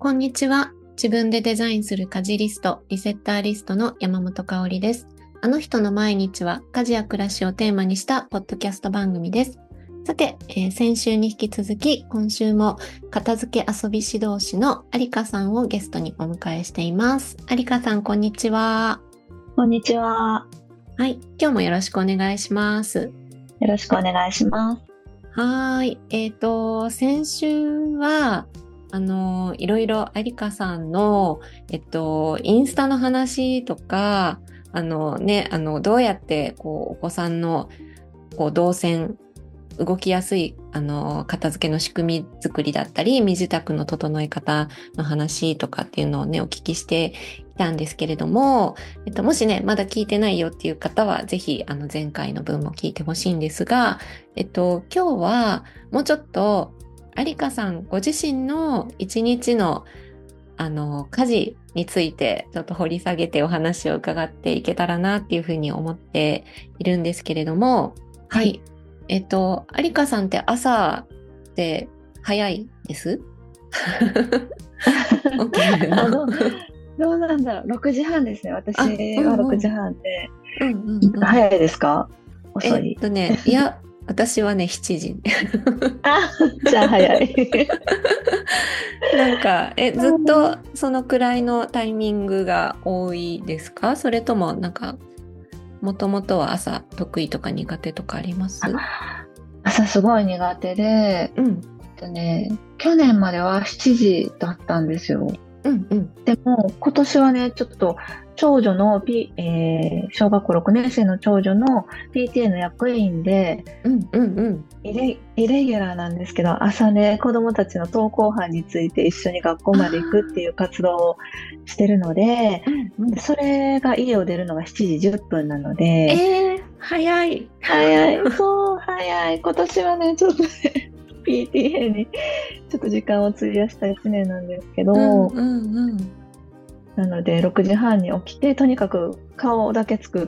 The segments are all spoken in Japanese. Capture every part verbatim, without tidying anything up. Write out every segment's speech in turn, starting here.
こんにちは。自分でデザインする家事リスト、リセッターリストの山本香里です。あの人の毎日は家事や暮らしをテーマにしたポッドキャスト番組です。さて、えー先週に引き続き、今週も片付け遊び指導士の有香さんをゲストにお迎えしています。有香さん、こんにちは。 こんにちは。 はい、今日もよろしくお願いします。 よろしくお願いします。 はーい。えっと、先週は、あの、いろいろ有香さんの、えっと、インスタの話とか、あのね、あの、どうやって、こう、お子さんの、こう、動線、動きやすい、あの、片付けの仕組み作りだったり、身支度の整え方の話とかっていうのをね、お聞きしていたんですけれども、えっと、もしね、まだ聞いてないよっていう方は、ぜひ、あの、前回の分も聞いてほしいんですが、えっと、今日は、もうちょっと、有香さんご自身の一日の、あの、家事について、ちょっと掘り下げてお話を伺っていけたらなっていうふうに思っているんですけれども、はい。えっと、有香さんって朝って早いです起きるあの、 のどうなんだろう。ろくじはんですね。私あ、うんはうん。 ろくじはんで。 うんうんうん。 早いですか？遅い？ えっとね、いや、私はね、しちじ。 あ、じゃあ早い。 なんか、え、ずっとそのくらいのタイミングが多いですか？それとも、なんか、もともとは朝得意とか苦手とかあります？ 朝すごい苦手で、 うん、 えっとね、去年まではしちじだったんですよ。 うん、うん。 でも今年はね、ちょっと長女の、P えー小学校ろくねん生の長女の ピーティーエー の役員で、 うん、うん、うん。 イレ、イレギュラーなんですけど、朝ね、子供たちの登校班について一緒に学校まで行くっていう活動をしてるので、 うんうん、 それが家を出るのがしちじじゅっぷんなので、 えー、早い。 早い、そう、早い。今年はね、ちょっとね、ピーティーエー にちょっと時間を費やしたいちねんなんですけど、 うん、うん、うん。 なのでろくじはんに起きて、とにかく顔だけ作って、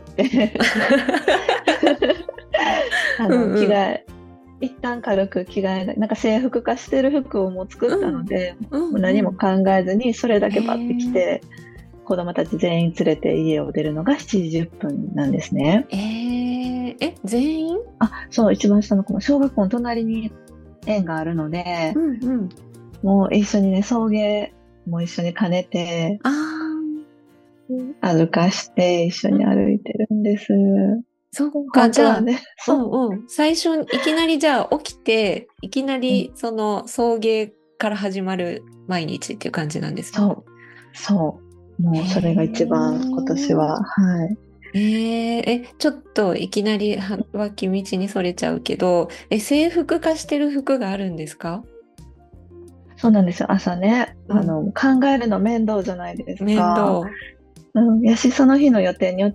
あの、 うんうん着替え、一旦軽く着替えない、なんか制服化してる服をもう作ったので、 うんうんもう何も考えずにそれだけバッて着へて、子供たち全員連れて家を出るのがしちじじゅっぷんなんですね。 えー、え、全員？ あ、そう、一番下の子も小学校の隣に園があるので、 うんうん。 もう一緒にね、送迎も一緒に兼ねて、 あー、 歩かして一緒に歩いてるんです。 そっか、 本じゃあ、 当はね、そう、 うんうん。最初にいきなりじゃあ起きて、いきなりその送迎から始まる毎日っていう感じなんですね。 そう、そう。もうそれが一番今年は、はい。 えー、え、ちょっといきなりは脇道にそれちゃうけど、え、制服化してる服があるんですか？ そうなんですよ。朝ね、 うんあの、考えるの面倒じゃないですか。 面倒。 うん、やし、その日の予定によって、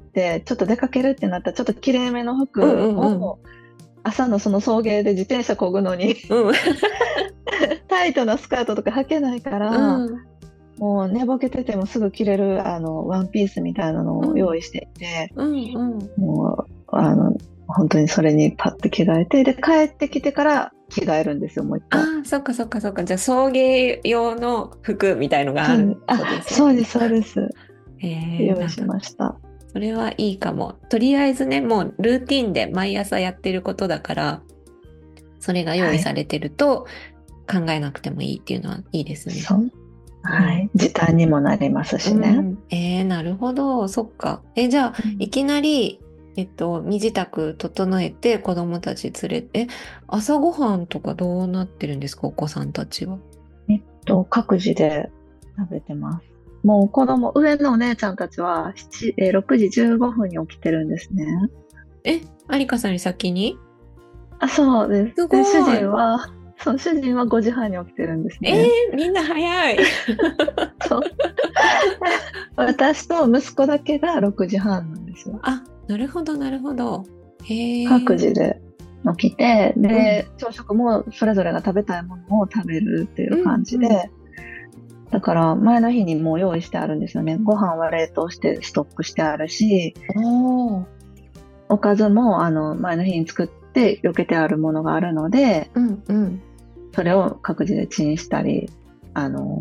ちょっと出かけるってなったら、ちょっときれいめのうん服うんうん。 を、朝のその送迎で自転車漕ぐのに、 うんタイトなスカートとか履けないかうら、 んもう寝ぼけててもすぐ着れる、あの、ワンピースみたいなのを用意していて、 うんうん。 もう、あの、本当にそれにパッと着替えて、で、帰ってきてから着替えるんですよ、もう一回。 ああ、そっかそっかそっか。じゃあ送迎用の服みたいのがあるそうあ、 ことですね。 そうです、そうです。 へえ、 用意しなんかました。 それはいいかも。とりあえずね、もうルーティンで毎朝やってることだから、それが用はい。 意されてると考えなくてもいいっていうのはいいですね。 そう。はい。時短にもなりますしね。 うん、えー、なるほど。そっか。え、じゃあ、 うんいきなり、えっと、身支度整えて子供たち連れて、え、朝ごはんとかどうなってるんですか、お子さんたちは。 えっと、各自で食べてます。もう子供、上のお姉ちゃんたちはしち、えーろくじじゅうごふんに起きてるんですね。 え、有香さんより先に？ あ、そうです。 すで、主ごい。 人は、そう、主人はごじはんに起きてるんですえね。 ー、みんな早い。 そう。私と息子だけがろくじはんなんですよ。 あ、なるほど、なるほど。へえ。 各自で起きて、 うんで、朝食もそれぞれが食べたいものを食べるっていう感じで、 うんうんだから前の日にもう用意してあるんですよね。ご飯は冷凍してストックしてあるし、 おー、 おかずもあの前の日に作って避けてあるものがあるので、 うんうん。 それを各自でチンしたり、あの、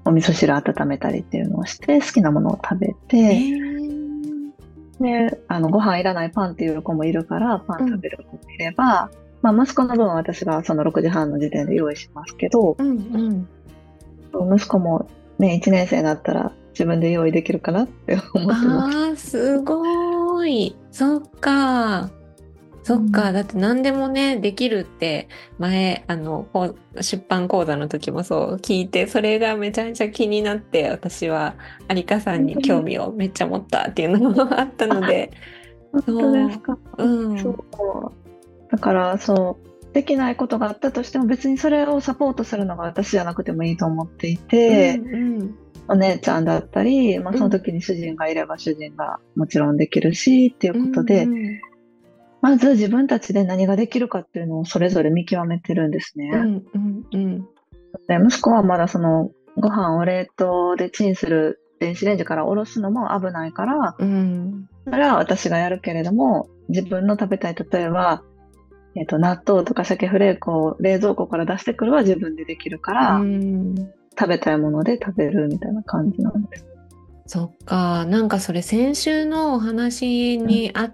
お味噌汁温めたりっていうのをして、好きなものを食べえて、 ー、 で、あの、ご飯いらないパンっていう子もいるから、パンうん食べる子もいれば、まあ、息子の分は私がそのろくじはんの時点で用意しますけど、 うんうん。 息子もね、いちねん生になったら自分で用意できるかなって思ってます。 ああ、すごい。そっか。そっか。 うん、 だって何でもね、できるって前、あの、こう出版講座の時もそう聞いて、それがめちゃめちゃ気になって、私は有香さんに興本当に、 味をめっちゃ持ったっていうのもあったのあ、 で、 本当ですそか。 う、うそん。 う。だから、そう、できないことがあったとしても別にそれをサポートするのが私じゃなくてもいいと思っていうて、 んうん。 お姉ちゃんだったり、まあ、そのうん時に主人がいれば主人がもちろんできるしっていううことで、 んまず自分たちで何ができるかっていうのをそれぞれ見極めてるんですね。 うんうんうんで、息子はまだそのご飯を冷凍でチンする電子レンジから下ろすのも危ないから、 うん。 それは私がやるけれども、自分の食べたい、例えば、えっと、納豆とか鮭フレークを冷蔵庫から出してくるは自分でできるかうら、 ん。 食べたいもので食べるみたいな感じなんです。 そっか。なんかそれ先週のお話うん、 にあった、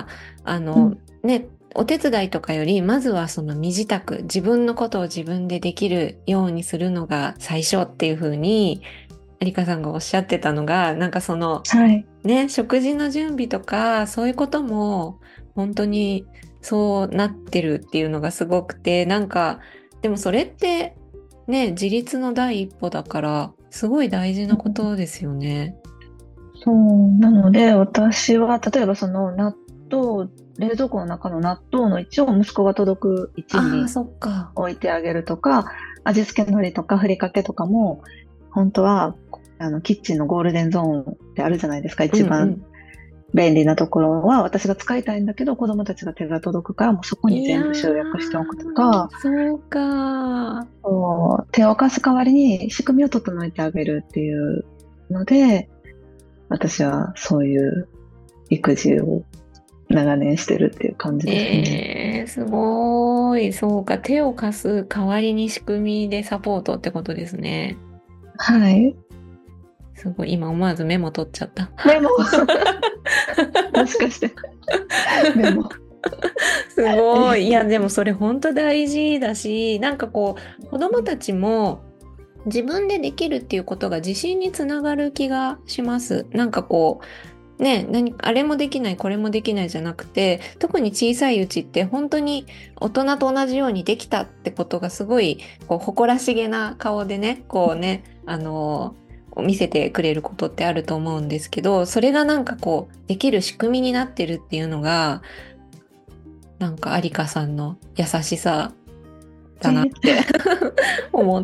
あの、 うん、 ね、お手伝いとかより、まずはその身支度、自分のことを自分でできるようにするのが最初っていう風に、有香さんがおっしゃってたのが、なんかその、 はい。 ね、食事の準備とか、そういうことも、本当にそうなってるっていうのがすごくて、なんか、でもそれって、ね、自立の第一歩だから、すごい大事なこうん、 とですよね。 そう、なので私は、例えばその納豆、冷蔵庫の中の納豆の位置を息子が届く位置ああ、 にそっか。 置いてあげるとか、味付け海苔とかふりかけとかも、本当は、あの、キッチンのゴールデンゾーンってあるじゃないですか。 うん一番うん。 便利なところは私が使いたいんだけど、子供たちが手が届くから、もうそこにいや全部集約しておくとか、 ー、そうか。 こう手を貸す代わりに仕組みを整えてあげるっていうので、私はそういう育児を長年してるっていう感じですね。 えー、すごい。そうか。手を貸す代わりに仕組みでサポートってことですね。 はい。 すごい。今思わずメモ取っちゃった。 でも、もしかして、でも、 すごい。いや、 えでもそれ本当大事だし、なんかこう、子供たちも自分でできるっていうことが自信につながる気がします。なんかこう、ね、何、あれもできない、これもできないじゃなくて、特に小さいうちって本当に大人と同じようにできたってことがすごい、こう、誇らしげな顔でね、こうね、あの見せてくれることってあると思うんですけど、それがなんかこう、できる仕組みになってるっていうのが、なんか有香さんの優しさだなっー、 て思った。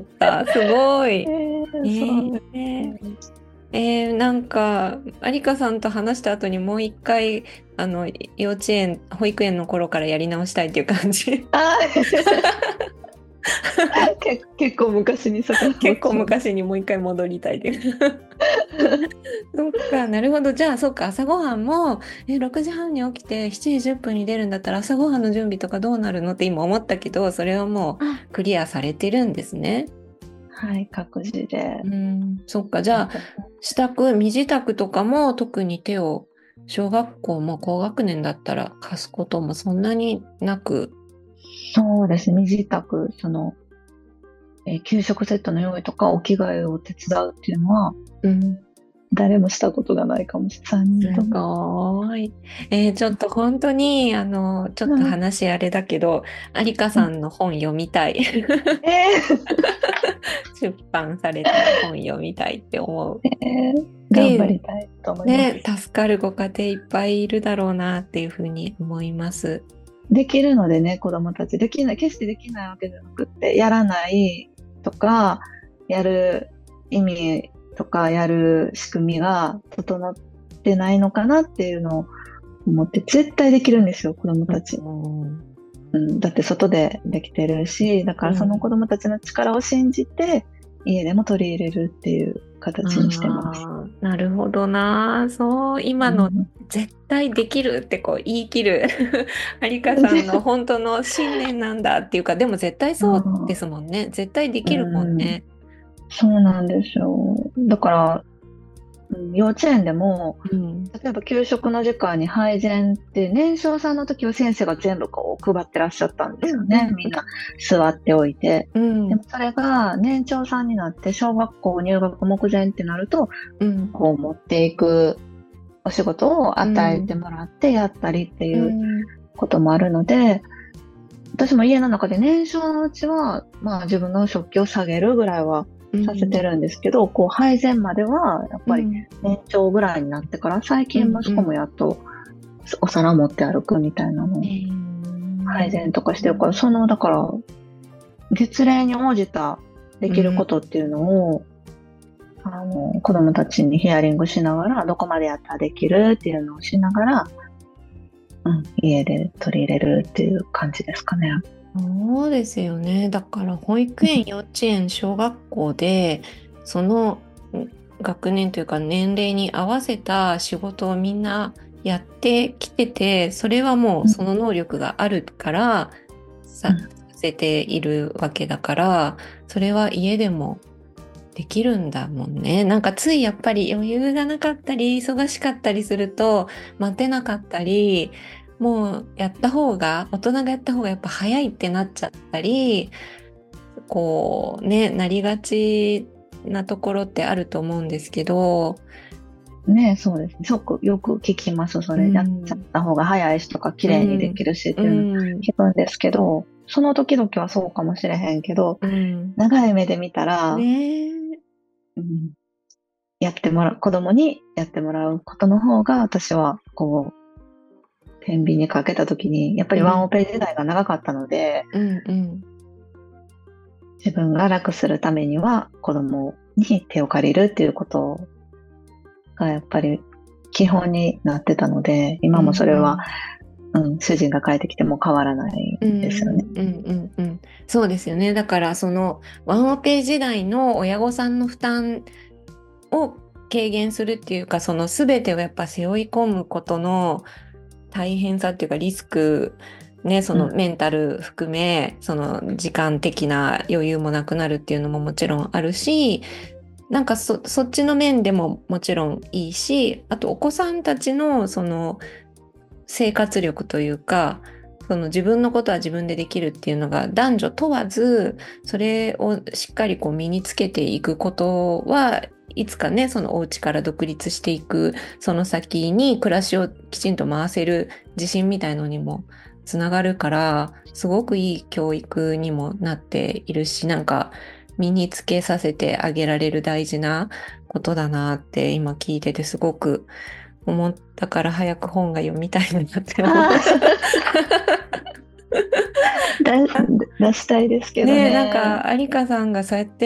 すごえい。えー、そうー、 でえーすね。 えーなんか、有香さんと話した後にもう一回、あの、幼稚園、保育園の頃からやり直したいっていう感じ。 あー結結構昔に遡結構っちゃう。 昔にもう一回戻りたいっていう。そっか、なるほど。じゃあ、そっか、朝ごはんも、え、ろくじはんに起きてしちじじゅっぷんに出るんだったら朝ごはんの準備とかどうなるのって今思ったけど、それはもうクリアされてるんですね。 はい、各自でうん、そっか。じゃあ、 やってます。 支度、身支度とかも特に手を、小学校も高学年だったら貸すこともそんなになく。 そうですね、身支度、その、えー給食セットの用意とかお着替えを手伝うっていうのは、 うん。 誰もしたことがないかもしれない。さんにんすとも。 ごい。えーちょっと本当に、あの、ちょっとうん、 話あれだけど、有香うん、 さんの本読みたい。 えー出版された本読みたいって思う。 えー頑張で、 りたいと思いまね、 す。 助かるご家庭いっぱいいるだろうなっていうふうに思います。 できるのでね、子供たち。できない、決してできないわけじゃなくって、やらないとか、やる意味とか、やる仕組みが整ってないのかなっていうのを思って、絶対できるんですよ、子供たち。 うん。 うん、だって外でできてるし、だからその子供たちの力を信じて、家でも取り入れるっていう形にしてます。 ああ、なるほどな。そう、今のうん、 絶対できるってこう言い切る有香さんの本当の信念なんだっていうか、でも絶対そうですもんね。絶対でうきるもんん、 ね。 そうなんですよ。だから、うん、幼稚園でも、 うん。 例えば給食の時間に配膳って年少さんの時は先生が全部こう配ってらっしゃったんでうん。 すよね。みんな座っておいて。 うん。 でもそれが年長さんになって小学校入学目前ってなると、 うん。 こう持っていくお仕事をうん。 与えてもらってやったりってういうん。 こともあるので、私も家の中で年少のうちは、まあ自分の食器を下げるぐらいはうん。 させてるんですけど、こう配膳まではやっぱりうん。 年長ぐらいになってから、最近うん。う息子もん。 やっとお皿持って歩くみたいなのえを配ー、 膳とかしてるから、その、だから月齢に応じたできるこうん。 とっていうのを、あの、子供たちにヒアリングしながら、どこまでやったらできるっていうのをしながら、うん、家で取り入れるっていう感じですかね。 そうですよね。だから保育園、幼稚園、小学校で、そのん学年というか年齢に合わせた仕事をみんなやってきてて、それはもううん、 その能力があるからさ、 うん、 させているわけだから、それは家でもできるんだもんね。なんかついやっぱり余裕がなかったり、忙しかったりすると、待てなかったり、もうやった方が、大人がやった方がやっぱ早いってなっちゃったり、こうね、なりがちなところってあると思うんですけど、 ね、そうですね。よく、よく聞きます。そうれやっちゃっん、 た方が早いしとか、綺う麗にでん、 きるしっうていうのん、 聞くんですけど、その時々はそうかもしれへんけど、 うん。 長い目で見たら、 ねえ、 うん、やってもらう、子供にやってもらうことの方が、私は、こう、天秤にかけた時に、やっぱりワンオうん、 ペ時代が長かったので、 うん、うん。 自分が楽するためには、子供に手を借りるっていうことが、やっぱり基本になってたので、 う今もそれは、 ん、 うん、主人が帰ってきても変わらないうん、 ですよね。 うん、うん、うん、うん。そうですよね。だからそのワンオペ時代の親御さんの負担を軽減するっていうか、その全てをやっぱ背負い込むことの大変さっていうかリスク、ね、そうん、 のメンタル含め、その時間的な余裕もなくなるっていうのももちろんあるし、なんかそ、そっちの面でももちろんいいし、あとお子さんたちのその生活力というか、その自分のことは自分でできるっていうのが男女問わず、それをしっかりこう身につけていくことはいつかね、そのお家から独立していく、その先に暮らしをきちんと回せる自信みたいのにもつながるから、すごくいい教育にもなっているし、なんか身につけさせてあげられる大事なことだなって今聞いててすごく思ったから早く本が読みたいなって思う。 ああ、出出したいですけどねえ、なんね。 か、有香さんがそうやって、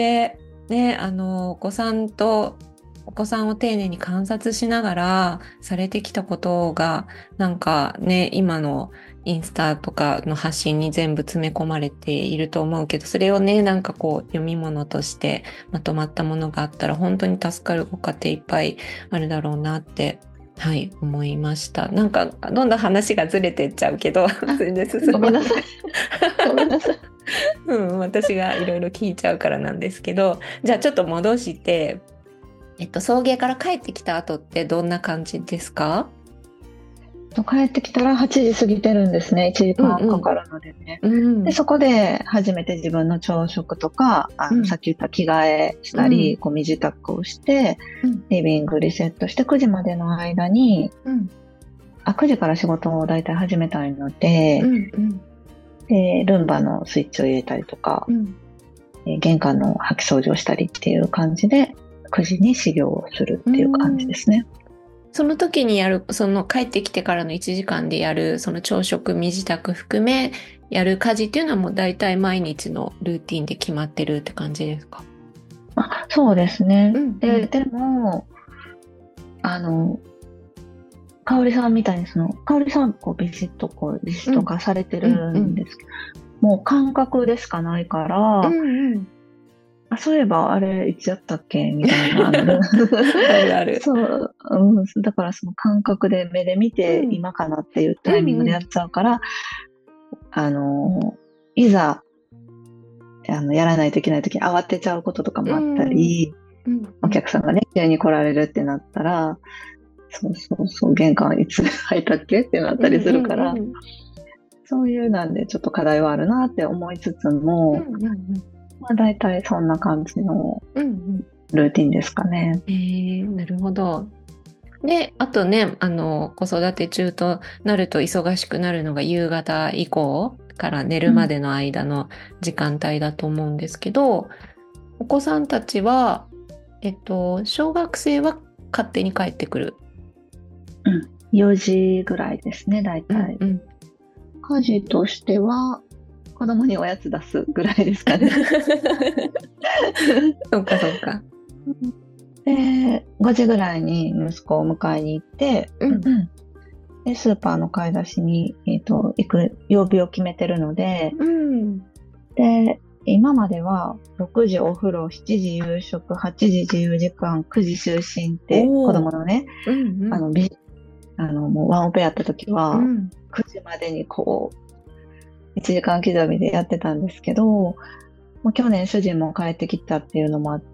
ね、あの、お子さんと、お子さんを丁寧に観察しながらされてきたことが、なんかね、今のインスタとかの発信に全部詰め込まれていると思うけど、それをね、なんかこう、読み物としてまとまったものがあったら、本当に助かるご家庭いっぱいあるだろうなって、はい、思いました。なんか、どんどん話がずれてっちゃうけど、 あ、 全然進まない。 ごめんなさい。ごめんなさい。 うん、私がいろいろ聞いちゃうからなんですけど、じゃあちょっと戻して、えっと、送迎から帰ってきた後ってどんな感じですか？ 帰ってきたらはちじ過ぎてるんですね。いちじかんかんうんかかるのでね。 うん、うで、 ん、 そこで初めて自分の朝食とか、あの、さうん、 っき言った着替えしたり、 うん、 こう身支度をして、 うん、 リビングリセットしてくじまでの間に、 うん、 あ、くじから仕事をだいたい始めたいので、 うん、うん、 で、ルンバのスイッチを入れたりとか、 うん。 えー玄関の掃き掃除をしたりっていう感じで、くじに始業をするうっていう感じん。 ですね。 その時にやる、その帰ってきてからのいちじかんでやる、その朝食、身支度含め、やる家事っていうのはもう大体毎日のルーティンで決まってるって感じですか？ あ、そうですね。 うん、うで、 ん、 でも、あの、香織さんみたいにその、香織さんこうビシッとこうリスうん、 ト化されてうん、 るうん、 んですけど、もう感覚でしかないかうら、 ん、うん。 あ、そういえばあれいつやったっけみたいな、あの、ルあるある。 そう、うん、だからその感覚で目で見てうん、 今かなっていううん、 タイミングでやっうん。 ちゃうから、あの、いざ、 あの、やらないといけない時に慌てちゃうこととかもあったり、 うんうんお客さんがね、急に来られるってなったら、そうそうそう、玄関いつ入ったっけってなったりするから、 うんうんうんそういうなんでちょっと課題はあるなって思いつつも、 うんうんうんまあ大体そんな感じのうんうんルーティンですかね。 えー、なるほど。で、あとね、あの、子育て中となると忙しくなるのが夕方以降から寝るまでの間の時間帯だと思うんですけど、お子さんたちは、えっと、小学生は勝手に帰ってくる。 うん。よじぐらいですね、大うん体。 うん。 家事としては、子供におやつ出すぐらいですかね。 そうかそうか。 で、ごじぐらいに息子を迎えに行って、 うんで、スーパーの買い出しに、えっと、行く曜日を決めてるので、 うんで、今まではろくじお風呂、しちじ夕食、はちじ自由時間、くじ就寝って子供のね、 うんうんあの、びあの、もうワンオペやった時は、 うんくじまでにこう、いちじかん刻みでやってたんですけど、もう去年主人も帰ってきたっていうのもあって、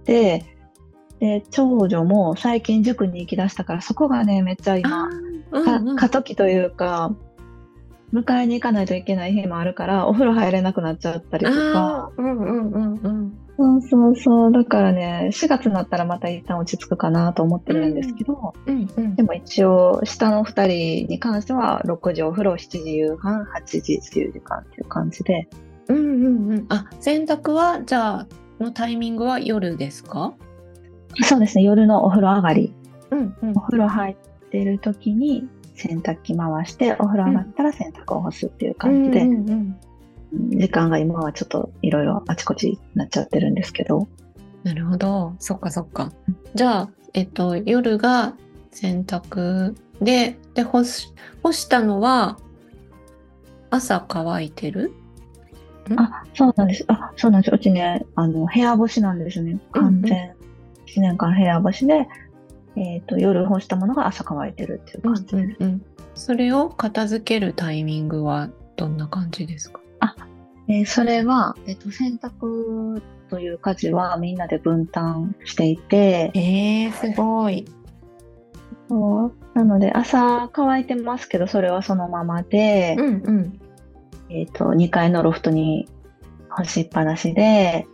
で、長女も最近塾に行き出したから、そこがね、めっちゃ今、 あーかうんうん過渡期というか、迎えに行かないといけない日もあるから、お風呂入れなくなっちゃったりとか、 あーうんうんうんうんそうそうそう、だからね、しがつになったらまた一旦落ち着くかなと思ってるんですけど、 うんうんでも一応、下の二人に関しては、ろくじお風呂、しちじ夕飯、はちじ自由時間っていう感じで、 うんうんうん。あ、洗濯は、じゃあ、のタイミングは夜ですか？ そうですね、夜のお風呂上がり、 うんうんお風呂入ってる時に洗濯機回して、お風呂上がったら洗濯を干すっていう感じで、 うんうんうんうん時間が今はちょっといろいろあちこちになっちゃってるんですけど、 なるほど。そっかそっか。じゃあ、えっと、夜が洗濯で、で、干し、干したのは朝乾いてる？んあ、そうなんです。あ、そうなんです。うちね、あの、部屋干しなんですね。完全、いちねんかん部屋干しで、えっと、夜干したものが朝乾いてるっていううん感じです。 うんうん。それを片付けるタイミングはどんな感じですか？ あ、えーそれは、えっと、洗濯という家事はみんなで分担していて、 えー、すごい。 そうなので、朝乾いてますけど、それはそのままで、 うんうん。 えっと、にかいのロフトに干しっぱなしで、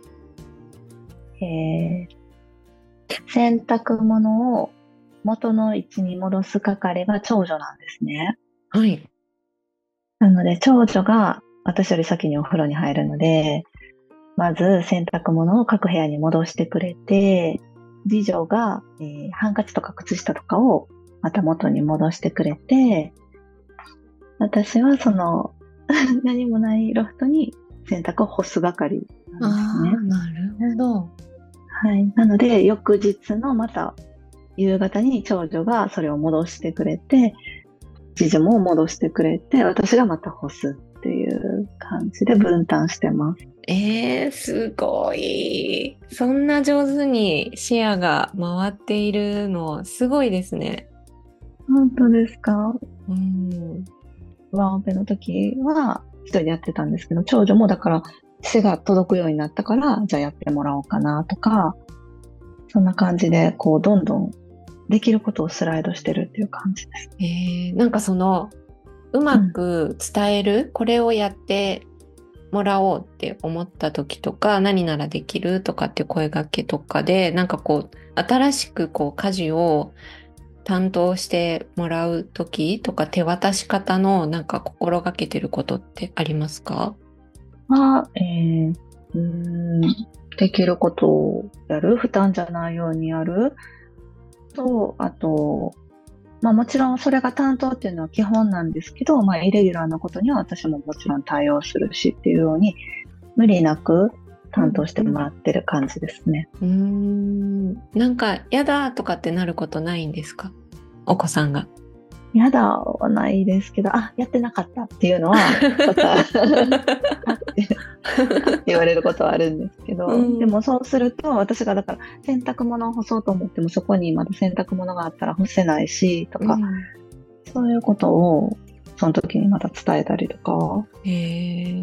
えー洗濯物を元の位置に戻す係が長女なんですね。 はい。 なので、長女が私より先にお風呂に入るので、まず洗濯物を各部屋に戻してくれて、次女が、えーハンカチとか靴下とかをまた元に戻してくれて、私はその何もないロフトに洗濯を干す係なんですね。 ああ、なるほど。 はい。なので、翌日のまた夕方に長女がそれを戻してくれて、次女も戻してくれて、私がまた干すっていう感じで分担してます。 えー、すごい。そんな上手にシェアが回っているの、すごいですね。 本当ですか？ うん。 ワンオペの時は一人でやってたんですけど、長女もだから背が届くようになったから、じゃあやってもらおうかなとか、そんな感じで、こう、どんどんできることをスライドしてるっていう感じです。 えー、なんかその、うまく伝える、これをやってもらおうって思った時とか、何ならできるとかって声掛けとかで、なんかこう、新しくこう、家事を担当してもらう時とか、手渡し方のなんか心がけてることってありますか？ は、えー、うーん、できることをやる、負担じゃないようにやると、あと、まあもちろんそれが担当っていうのは基本なんですけど、まあイレギュラーなことには私ももちろん対応するしっていうように、無理なく担当してもらってる感じですね。 うーん、なんか、やだとかってなることないんですか？お子さんが。 やだはないですけど、あ、やってなかったっていうのは、またあって言われることはあるんですけど、 うんでもそうすると、私がだから洗濯物を干そうと思っても、そこにまだ洗濯物があったら干せないし、とか、 うんそういうことを、その時にまた伝えたりとか、 へえ、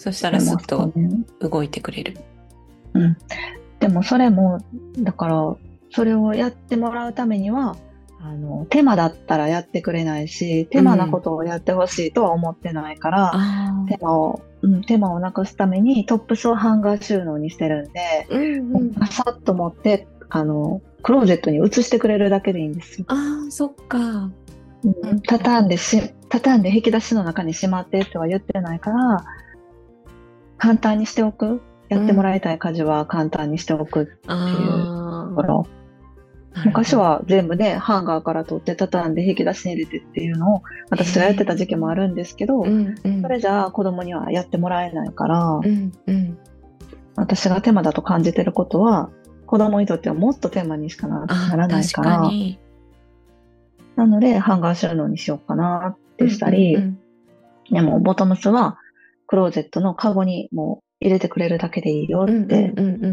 そしたらしてますかスッとね。 動いてくれる。 うん。でもそれも、だから、それをやってもらうためには、あの、手間だったらやってくれないし、手間なこうん。 とをやってほしいとは思ってないから、手ああ。 間を、うん、手間をなくすためにトップスをハンガー収納にしてるんで、 うんうん。 もうパサッと持って、あの、クローゼットに移してくれるだけでいいんですよ。 ああ、そっか。うんうん、畳んでし、畳んで引き出しの中にしまってとは言ってないから、簡単にしておく。やってもらいたい家事は簡単にしておくっていうああ、 ところ。 なるほど。 昔は全部ね、ハンガーから取って畳んで引き出しに入れてっていうのを私がやってた時期もあるんですけど、 うんうん。 それじゃあ子供にはやってもらえないから、 うんうん。 私が手間だと感じてることは、子供にとってはもっと手間にしかな、 ああ、 ならない確から、 かに。 なのでハンガー収納にしようかなってしたうんうり、 んでもボトムスはクローゼットのカゴにもう入れてくれるだけでいいようん。うんうんって、 うんうん。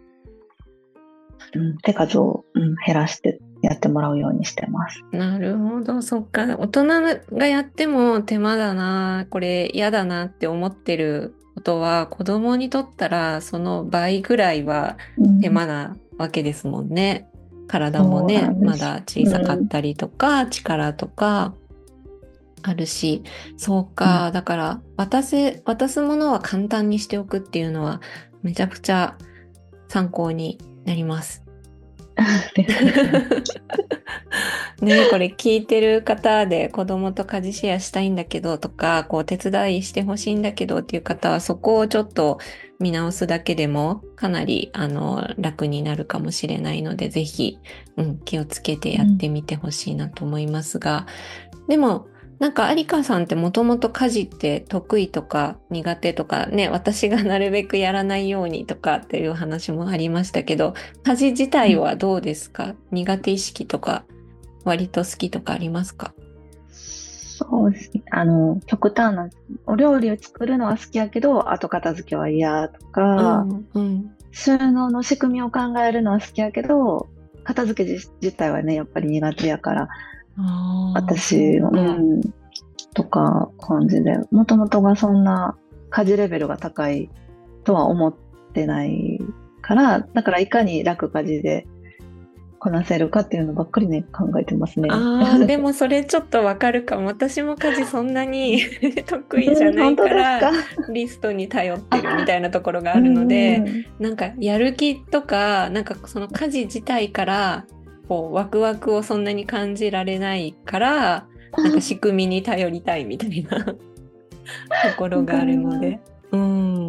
うん、手数を、うん、減らしてやってもらうようにしてます。 なるほど、そっか。大人がやっても手間だな、これ嫌だなって思ってることは、子供にとったらその倍ぐらいは手うん、 間なわけですもんね。体もそうなね、 んです。 まだ小さかっうん、 たりとか、力とかあるし、そううん。 か。だから渡せ、渡すものは簡単にしておくっていうのはめちゃくちゃ参考になります。 ありがとうございます。 ねえ、これ聞いてる方で子供と家事シェアしたいんだけどとか、こう手伝いしてほしいんだけどっていう方はそこをちょっと見直すだけでもかなりあの楽になるかもしれないので、ぜひ、うん、気をつけてやっうん、 てみてほしいなと思いますが、でもなんか有香さんってもともと家事って得意とか苦手とかね、私がなるべくやらないようにとかっていう話もありましたけど、家事自うん。 体はどうですか？苦手意識とか割と好きとかありますか？ そうですね。あの、極端な、お料理を作るのは好きやけど、後片付けは嫌とか、 うん、うん。 収納の仕組みを考えるのは好きやけど、片付け自自体はね、やっぱり苦手やから、 ああ、そう私、うか。 ん、とか感じで、もともとがそんな家事レベルが高いとは思ってないから、だからいかに楽家事でこなせるかっていうのばっかりね、考えてますね。 ああ、でもそれちょっとわかるかも。私も家事そんなに得意じゃうん、 ない本当から、 ですか？ リストに頼ってるみたあ、 いなところがうあるので、 ん。 なんかやる気とか、なんかその家事自体から、こう、ワクワクをそんなに感じられないから、なんか仕組みに頼りたいみたいなところわかがあるります。 ので。うん。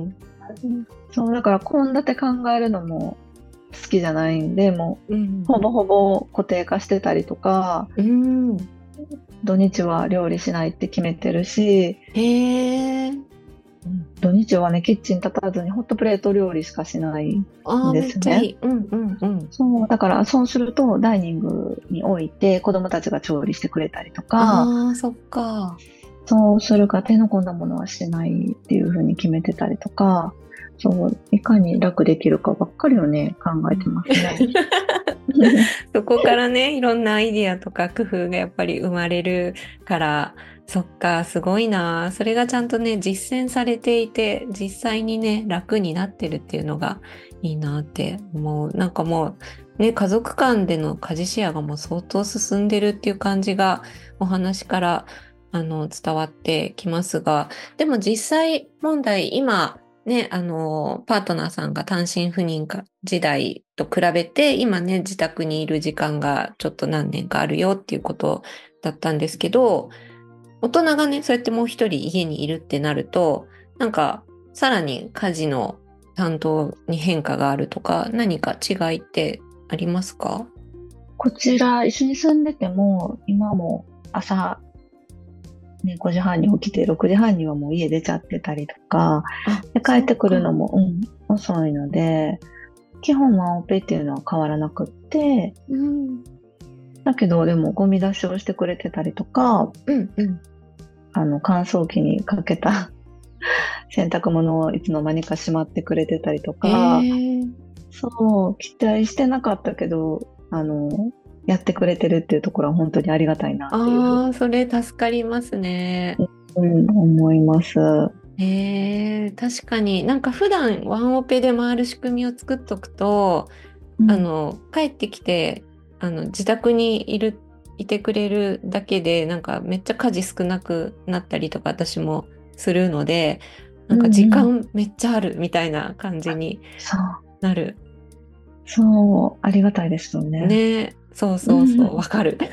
うそう、だから献立考えるのも好きじゃないんで、もう、 ん。 ほぼほぼ固定化してたりとか、 うん。 土日は料理しないって決めてるし、 へえ。 土日はね、キッチン立たずにホットプレート料理しかしないんああ、めっですね。 ちゃいい。うんうんうん。 そう、だからそうするとダイニングに置いて子供たちが調理してくれたりとか、 ああ、そっか。 そうするか手の込んだものはしないっていうふうに決めてたりとか、そう、いかに楽できるかばっかりをね、考えてますね。 そこからね、いろんなアイディアとか工夫がやっぱり生まれるから、そっか、すごいな。それがちゃんとね、実践されていて、実際にね、楽になってるっていうのがいいなって思う。なんかもう、ね、家族間での家事シェアがもう相当進んでるっていう感じが、お話からあの伝わってきますが、でも実際問題、今、ね、あの、パートナーさんが単身赴任か時代と比べて、今ね、自宅にいる時間がちょっと何年かあるよっていうことだったんですけど、大人がね、そうやってもう一人家にいるってなると、なんか、さらに家事の担当に変化があるとか、何か違いってありますか？ こちら一緒に住んでても、今も朝、ね、ごじはんに起きてろくじはんにはもう家出ちゃってたりとか、 あ、 で帰ってくるそうか。 のも、うん、遅いので、基本ワンオペっていうのは変わらなくって、 うん、 だけどでもゴミ出しをしてくれてたりとか、 うん、うん。 あの乾燥機にかけた洗濯物をいつの間にかしまってくれてたりとえか、 ー、 そう、期待してなかったけど、あの、やってくれてるっていうところは本当にありがたいなっていうふうに、 ああ、それ助かりますね。 うん、思います。 へえ、確かになんか普段ワンオペで回る仕組みを作っとくと、 うん、 あの、帰ってきて、あの、自宅にいる、いてくれるだけで、なんかめっちゃ家事少なくなったりとか私もするので、なんか時うんうん。 間めっちゃあるみたいな感じにそう、 なる。 そう、ありがたいですよね。 ね、そううん。 そうそう、わかる。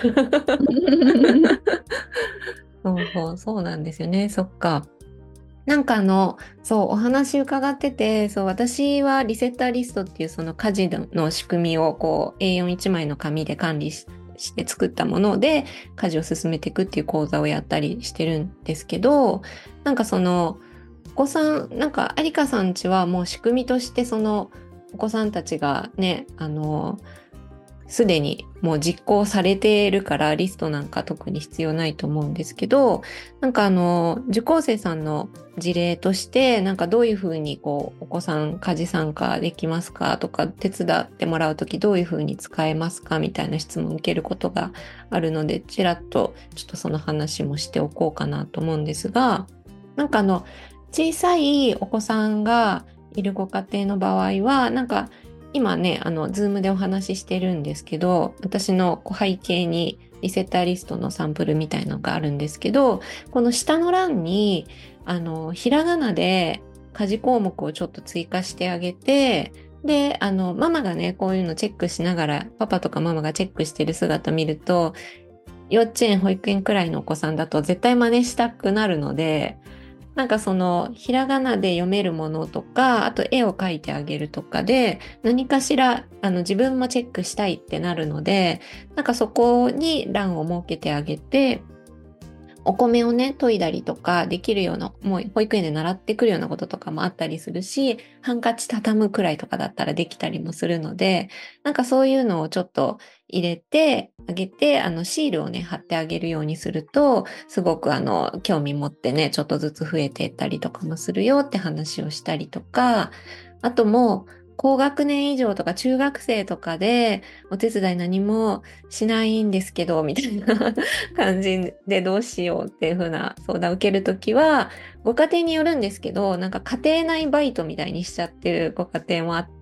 そうそう、そうなんですよね。そっか。なんかあの、そう、お話伺ってて、そう、私はリセッターリストっていうその家事の仕組みをこう エーよんいち 枚の紙で管理し、して作ったもので家事を進めていくっていう講座をやったりしてるんですけど、なんかその、お子さん、なんか有香さんちはもう仕組みとしてそのお子さんたちがね、あの、すでにもう実行されているからリストなんか特に必要ないと思うんですけど、なんかあの、受講生さんの事例として、なんかどういうふうにこう、お子さん家事参加できますかとか、手伝ってもらうときどういうふうに使えますかみたいな質問を受けることがあるので、ちらっとちょっとその話もしておこうかなと思うんですが、なんかあの、小さいお子さんがいるご家庭の場合は、なんか今ね、あの、ズームでお話ししてるんですけど、私のこう背景にリセッターリストのサンプルみたいのがあるんですけど、この下の欄に、あの、ひらがなで家事項目をちょっと追加してあげて、で、あの、ママがね、こういうのチェックしながら、パパとかママがチェックしてる姿見ると、幼稚園、保育園くらいのお子さんだと絶対真似したくなるので、なんかそのひらがなで読めるものとか、あと絵を描いてあげるとかで、何かしらあの自分もチェックしたいってなるので、なんかそこに欄を設けてあげて、お米をね、研いだりとかできるような、もう保育園で習ってくるようなこととかもあったりするし、ハンカチ畳むくらいとかだったらできたりもするので、なんかそういうのをちょっと入れてあげて、あのシールをね、貼ってあげるようにすると、すごくあの、興味持ってね、ちょっとずつ増えていったりとかもするよって話をしたりとか、あともう、高学年以上とか中学生とかでお手伝い何もしないんですけど、みたいな感じでどうしようっていう風な相談を受けるときは、ご家庭によるんですけど、なんか家庭内バイトみたいにしちゃってるご家庭もあって、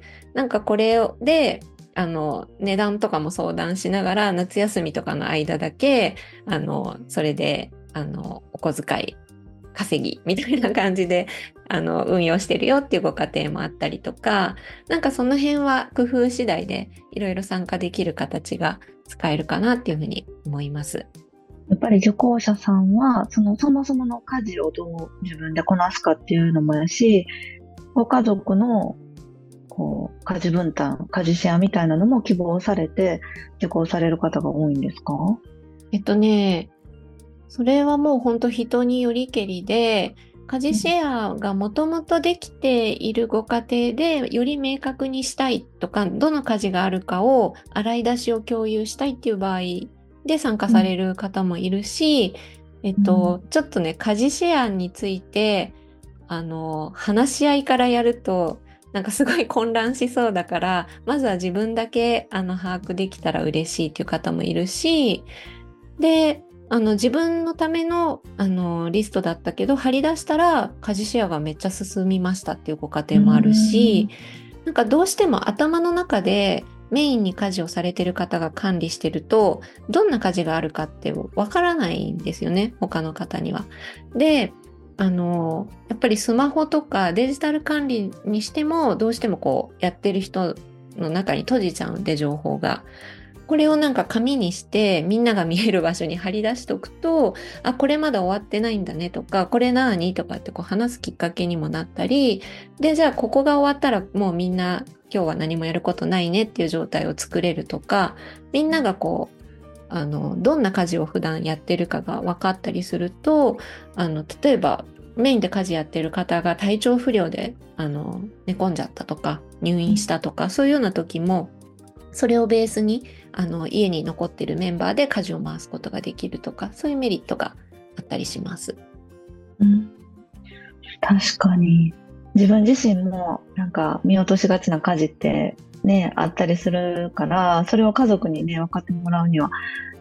なんかこれで、あの、値段とかも相談しながら、夏休みとかの間だけ、あの、それで、あの、お小遣い稼ぎみたいな感じで、あの、運用してるよっていうご家庭もあったりとか、なんかその辺は工夫次第でいろいろ参加できる形が使えるかなっていうふうに思います。 やっぱり受講者さんは、その、そもそもの家事をどう自分でこなすかっていうのもやし、ご家族の、こう、家事分担、家事シェアみたいなのも希望されて受講される方が多いんですか？ えっとね、それはもう本当人によりけりで、家事シェアがもともとできているご家庭でより明確にしたいとか、どの家事があるかを洗い出しを共有したいっていう場合で参加うん、 される方もいるし、えっうん、 と、ちょっとね、家事シェアについて、あの、話し合いからやると、なんかすごい混乱しそうだから、まずは自分だけあの把握できたら嬉しいっていう方もいるし、で、あの自分のための、あのリストだったけど、貼り出したら家事シェアがめっちゃ進みましたっていうご家う庭もあるし、 ん、 なんかどうしても頭の中でメインに家事をされてる方が管理してると、どんな家事があるかってわからないんですよね、他の方には。で、あの、やっぱりスマホとかデジタル管理にしても、どうしてもこうやってる人の中に閉じちゃうんで、情報が。これをなんか紙にしてみんなが見える場所に貼り出しておくと、あ、これまだ終わってないんだねとか、これなーにとかってこう話すきっかけにもなったり、で、じゃあここが終わったらもうみんな今日は何もやることないねっていう状態を作れるとか、みんながこう、あの、どんな家事を普段やってるかが分かったりすると、あの、例えばメインで家事やってる方が体調不良で、あの、寝込んじゃったとか、入院したとか、そういうような時も、それをベースにあの家に残っているメンバーで家事を回すことができるとか、そういうメリットがあったりします。 うん。確かに。自分自身もなんか見落としがちな家事ってね、あったりするから、それを家族にね、分かってもらうには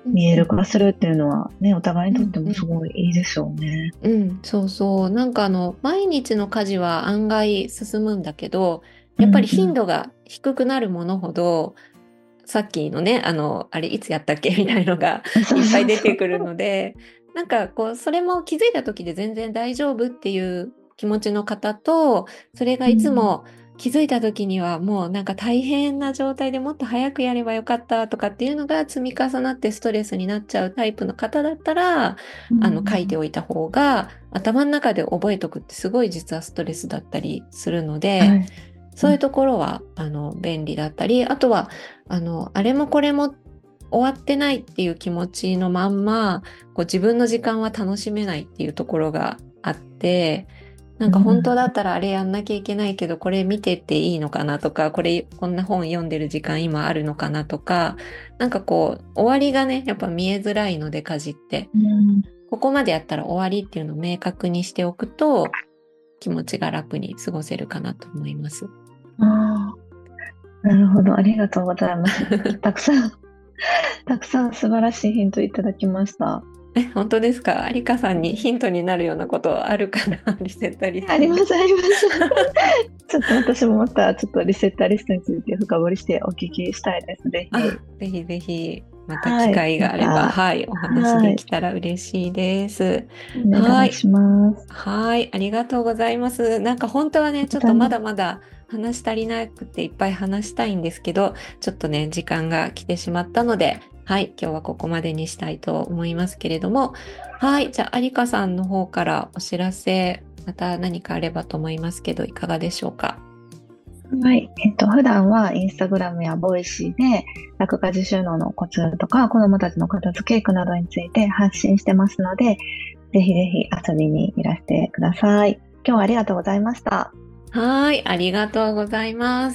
見える化するっていうのはね、お互いにとってもすごいいいでしょうね。 うん、そうそう。なんかあの、毎日の家事は案外進むんだけど、やっぱり頻度が低くなるものほど、さっきのね、あの、あれいつやったっけみたいのがいっぱい出てくるので、なんかこう、それも気づいた時で全然大丈夫っていう気持ちの方と、それがいつも気づいた時にはもうなんか大変な状態でもっと早くやればよかったとかっていうのが積み重なってストレスになっちゃうタイプの方だったら、あの、書いておいた方が頭の中で覚えとくってすごい実はストレスだったりするので、 はい、 そういうところは、あの、便利だったり、あとは、あの、あれもこれも終わってないっていう気持ちのまんま、こう自分の時間は楽しめないっていうところがあって、なんか本当だったらあれやんなきゃいけないけど、これ見てっていいのかなとか、これ、こんな本読んでる時間今あるのかなとか、なんかこう、終わりがね、やっぱ見えづらいので、家事って。 うん、 ここまでやったら終わりっていうのを明確にしておくと、気持ちが楽に過ごせるかなと思います。 ああ、なるほど。ありがとうございます。たくさん、たくさん素晴らしいヒントいただきました。 え、本当ですか？有香さんにヒントになるようなことあるかな？リセットリスト。 あります、あります。ちょっと私もまた、ちょっとリセッターリストについて深掘りしてお聞きしたいです。ぜひ。 あ、ぜひぜひ、またはい。 機会があれば、 また、 はい、お話はい。 できたら嬉しいです。 お願いします。 はい、ありがとうございます。なんか本当はね、ちょっとまだまだ話し足りなくていっぱい話したいんですけど、ちょっとね、時間が来てしまったので、はい、今日はここまでにしたいと思いますけれども、はい、じゃあ、有香さんの方からお知らせ、また何かあればと思いますけど、いかがでしょうか？ はい。えっと、普段はインスタグラムやボイシーで、落家事収納のコツとか、子供たちの片付け育などについて発信してますので、ぜひぜひ遊びにいらしてください。今日はありがとうございました。 はい、ありがとうございます。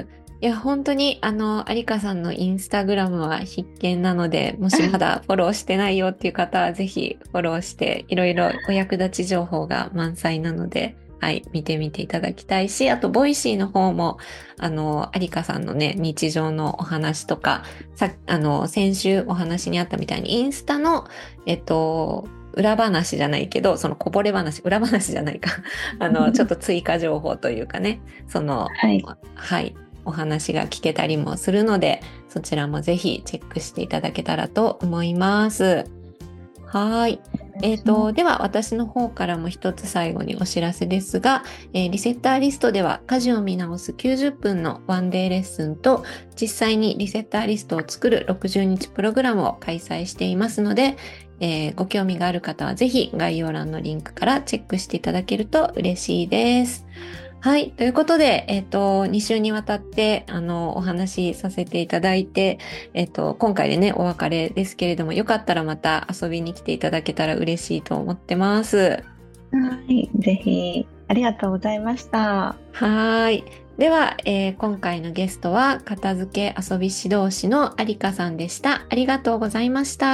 いや、本当に、あの、有香さんのインスタグラムは必見なので、もしまだフォローしてないよっていう方は、ぜひフォローして、いろいろお役立ち情報が満載なので、はい、見てみていただきたいし、あと、ボイシーの方も、あの、有香さんのね、日常のお話とか、さ、あの、先週お話にあったみたいに、インスタの、えっと、裏話じゃないけど、そのこぼれ話、裏話じゃないか。あの、ちょっと追加情報というかね、その、 はい。 はい、お話が聞けたりもするので、そちらもぜひチェックしていただけたらと思います。はい。えっと、では私の方からも一つ最後にお知らせですが、えーリセッターリストでは家事を見直すきゅうじゅっぷんのワンデーレッスンと実際にリセッターリストを作るろくじゅうにちプログラムを開催していますので、えーご興味がある方はぜひ概要欄のリンクからチェックしていただけると嬉しいです。はい。ということで、えっと、に週にわたって、あの、お話しさせていただいて、えっと、今回でね、お別れですけれども、よかったらまた遊びに来ていただけたら嬉しいと思ってます。 はい。ぜひ、ありがとうございました。 はい。では、えー今回のゲストは、片付け遊び指導士の有香さんでした。ありがとうございました。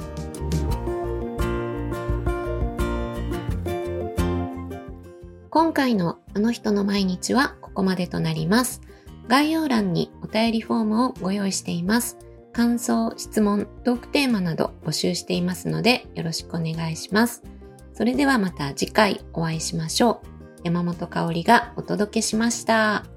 今回のあの人の毎日はここまでとなります。概要欄にお便りフォームをご用意しています。感想、質問、トークテーマなど募集していますのでよろしくお願いします。それではまた次回お会いしましょう。山本香織がお届けしました。